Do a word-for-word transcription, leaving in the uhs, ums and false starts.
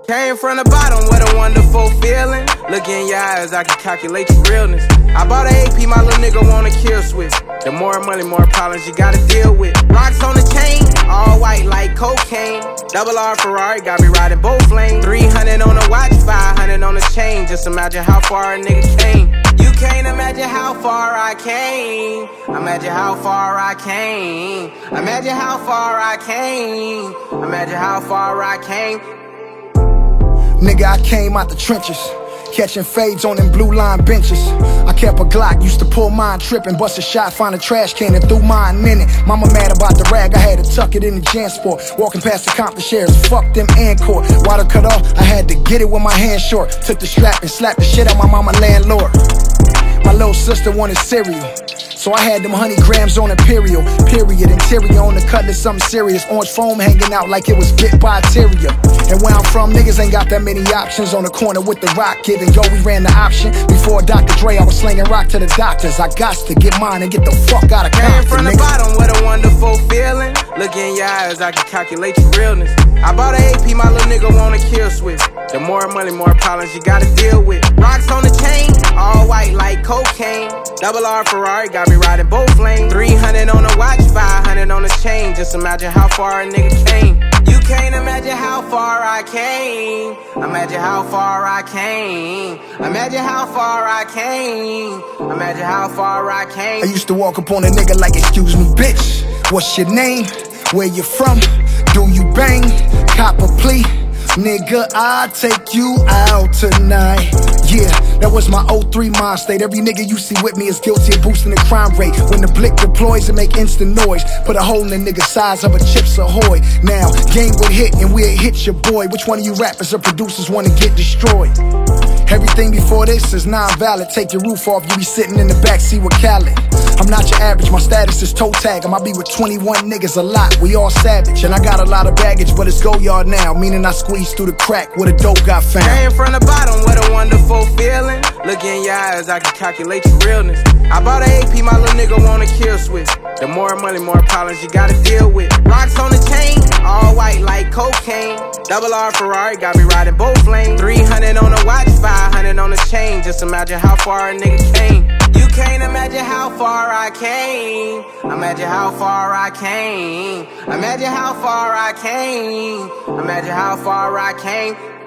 Came from the bottom, what a wonderful feeling. Look in your eyes, I can calculate your realness. I bought an A P, my little nigga wanna kill switch. The more money, more problems you gotta deal with. Rocks on the chain, all white like cocaine. Double R Ferrari, got me riding both lanes. three hundred on the watch, five hundred on the chain. Just imagine how far a nigga came. You can't imagine how far I came. Imagine how far I came. Imagine how far I came. Imagine how far I came. Nigga, I came out the trenches, catching fades on them blue line benches. I kept a Glock, used to pull mine tripping, bust a shot, find a trash can and threw mine in it. Mama mad about the rag, I had to tuck it in the Jansport. Walking past the Compton shares, fuck them Encore. Water cut off, I had to get it with my hand short. Took the strap and slapped the shit out my mama landlord. My little sister wanted cereal, so I had them honey grams on Imperial. Period, interior on the cutlass, something serious. Orange foam hanging out like it was bit by a terrier. And where I'm from, niggas ain't got that many options. On the corner with the rock, give and go, we ran the option. Before Doctor Dre, I was slinging rock to the doctors. I got to get mine and get the fuck out of Compton. Came from the bottom, what a wonderful feeling. Look in your eyes, I can calculate your realness. I bought an A P, my little nigga wanna kill switch. The more money, more problems you gotta deal with. Rocks on the chain, all white like cocaine. Double R Ferrari, got me riding both lanes. three hundred on the watch, five hundred on the chain. Just imagine how far a nigga came. You can't imagine how far I came. Imagine how far I came. Imagine how far I came. Imagine how far I came. I used to walk up on a nigga like, excuse me, bitch, what's your name? Where you from? Do you bang? Cop a plea? Nigga, I'll take you out tonight. Yeah, that was my oh three mind state. Every nigga you see with me is guilty of boosting the crime rate. When the blick deploys, it make instant noise. Put a hole in the nigga size of a Chips Ahoy. Now, game would hit and we'll hit your boy. Which one of you rappers or producers wanna get destroyed? Everything before this is non-valid. Take your roof off, you be sitting in the backseat with Khaled. I'm not your average, my status is toe tag. I might be with twenty-one niggas a lot, we all savage. And I got a lot of baggage, but it's go yard now. Meaning I squeezed through the crack where the dope got found. Came from the bottom, what a wonderful feeling. Look in your eyes, I can calculate your realness. I bought an A P, my little nigga wanna kill switch. The more money, more problems you gotta deal with. Rocks on the chain, all white like cocaine. Double R Ferrari, got me riding both lanes. three hundred on the watch, five hundred on the chain. Just imagine how far a nigga came. You can't imagine how far I came. Imagine how far I came. Imagine how far I came. Imagine how far I came.